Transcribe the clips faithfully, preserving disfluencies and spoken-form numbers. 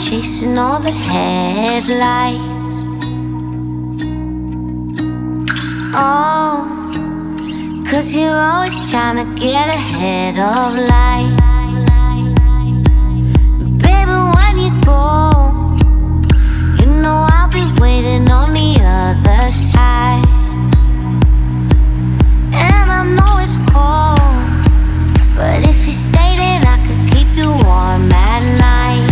chasing all the headlights. Oh, 'cause you're always trying to get ahead of life. Baby, when you go, you know I'll be waiting on the other side. And I know it's cold, but if you stay, then I could keep you warm at night.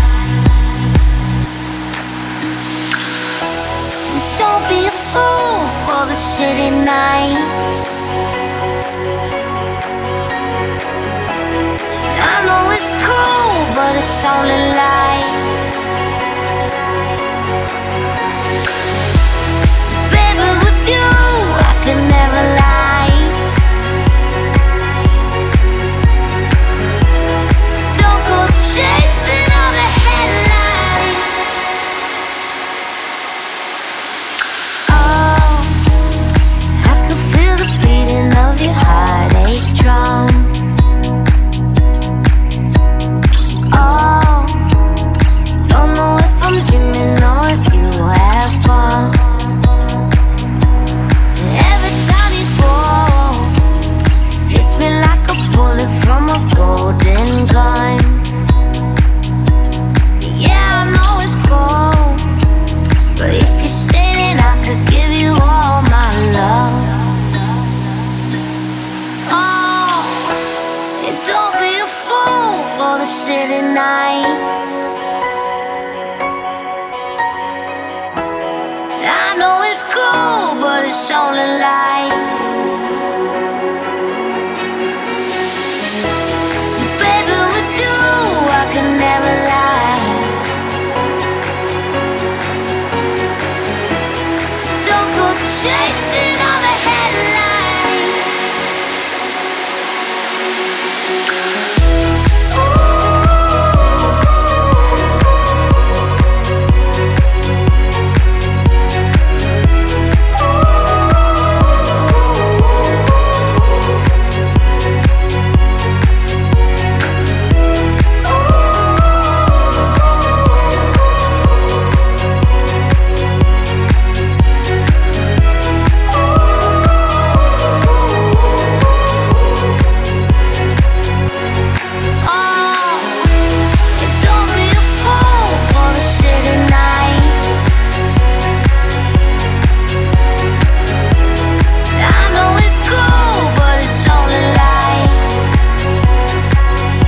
Don't be a fool for the city nights. I know it's cool, but it's only light. Baby, with you, I could never lie. Don't go chasing all the headlights. Oh, I could feel the beating of your heartache drum. Oh, don't know if I'm dreaming or if you have gone. Every time you go, hits me like a bullet from a golden gun. Yeah, I know it's cold, but if you stay, then I could give you all my love. Oh, and don't be a fool for the city nights. I know it's cool, but it's only light.